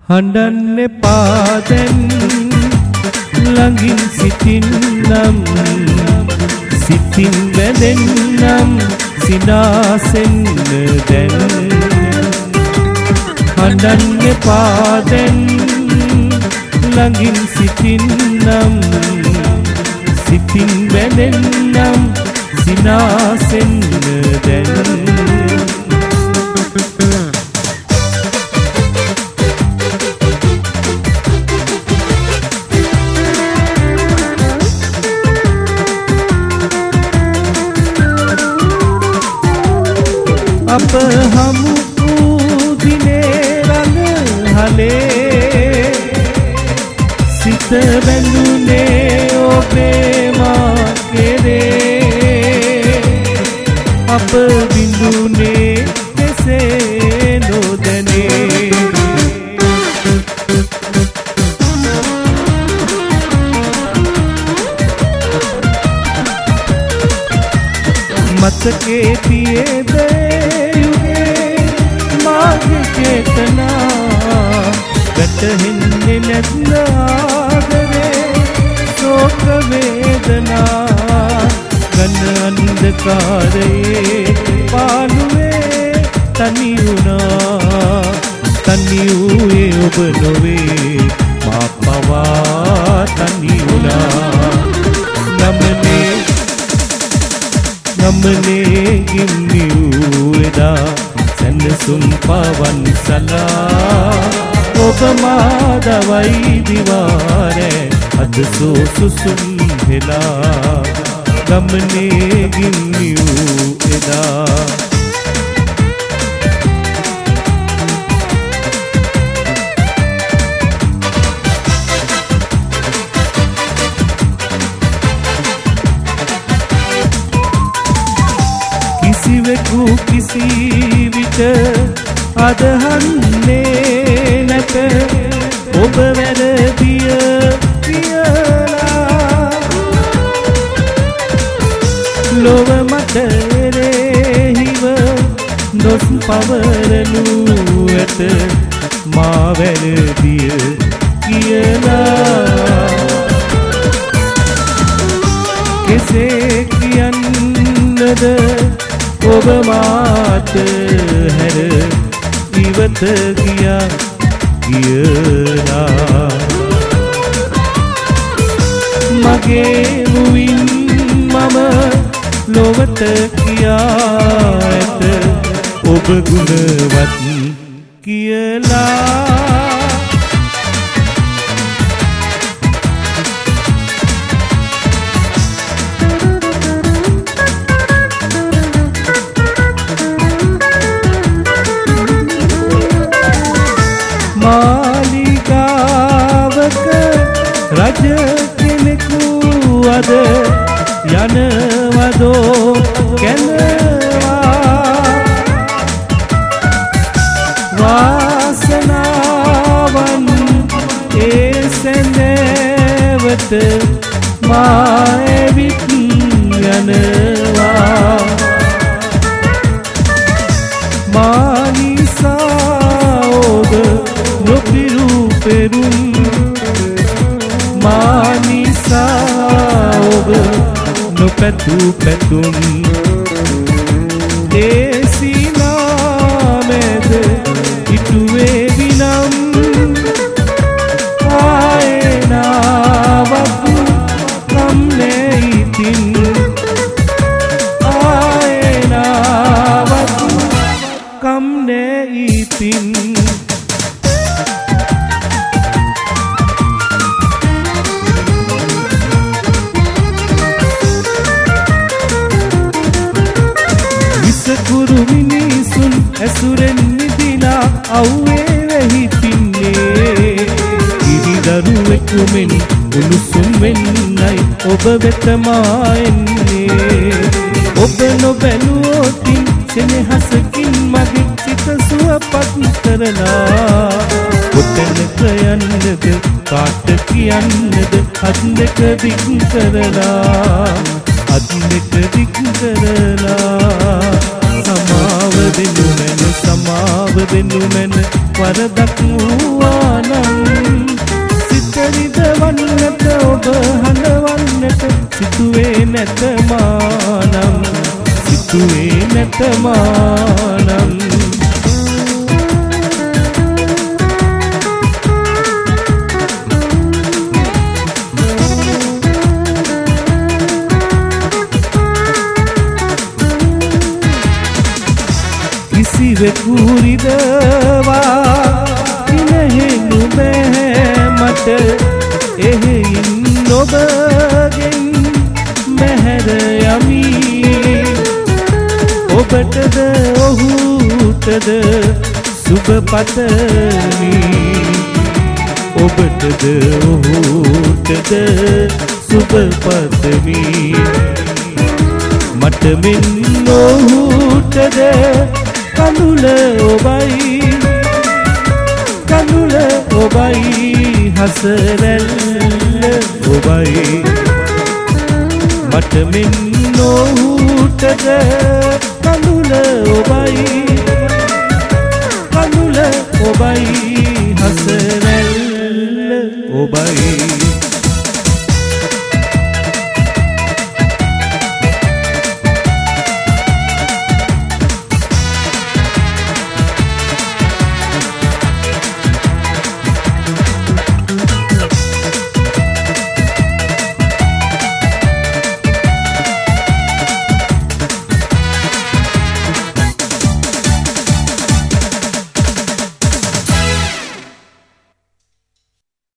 හඬන්න එපා දැන් ළඟින් සිටින්නම් සිතින් වැදෙන්නම් සිනාසෙන්න දැන් හඬන්න එපා දැන් ළඟින් සිටින්නම් සිතින් වැදෙන්නම් සිනාසෙන්න දැන් අප හමු වූ දිනේ රඟ හලේ සිත බැඳුනේ ඔබේ මා කෙරේ අප බිඳුනේ කෙසේ නොදැනේ මතකේ තියේද චේතනා වැටහෙන්නේ නැත්නම් ආදරේ ශෝක වේදනා ඝන අන්ධකාරයේ පාළුවේ තනි වුණා තනි වූයේ ඔබ නොවේ මා පවා තනි වුණා ගමනේ ගින්නි වූ එදා සැනසුම් පවන් සලා ඔබ මා දවයි දිවාරේ අද සුසුම් හෙලා ගමනේ ගින්නි වූ එදා කිසිවෙකු කිසි විට අදහන්නේ නැත ඔබ වැරදිය කියලා ලොව මට එරෙහිව දොස් පවරනු ඇත මා වැරදිය කියලා කෙසේ කියන්නද ඔබ මාත හැර ඉවත ගියා කියලා මගේ මුවින් මම ලොවට කියා ඇත ඔබ ගුණවත් කියලා මාලිගාවක රජ කෙනෙකු අද යනවදෝ කැඳවා වාසනාවන් ඒ සැඳෑවට මා එවිත් යනවා මානිසා ඔබ නොපිරු පෙරුම් මානිසා ඔබ නොපැතු පැතුම් දේශීනාමෙද ඉටුවේ විනම් ආයනාවක් කම්නේ ඉතින් ආයනාවක් කම්නේ ඉතින් විසකුරු මිනිසුන් ඇසුරෙන් මිදිලා අව්වේ වෙහිතින්නේ කිරිදරුවෙකු මෙන් උණුසුම් වෙන්නයි ඔබ වෙත මා එන්නේ ඔබ නොබැලුවොතින් සෙනෙහසකින් මගේ සිත සුවපත් කරලා කොතැනක යන්නද කාට කියන්නද අත් දෙක දික් කරලා අත් දෙක දික් කරලා සමාව දෙනු මැන සමාව දෙනු මැන වරදක් වූවානම් සිත රිදවන්නට ඔබ හඬවන්නට සිතුවේ නැත මානම් සිතුවේ නැත මානම් කිසිවෙකු රිදවා ඉනහෙනු බෑ මට එහෙයින් ඔබගෙන් බැහැර යමි ඔබටද ඔහුටද සුබ පතමි ඔබටද ඔහුටද සුබ පතමි මට මෙන් ඔහුටද කඳුල ඔබයි කඳුල ඔබයි හසරැල්ල ඔබයි මට මෙන් ඔහුටද කඳුල ඔබයි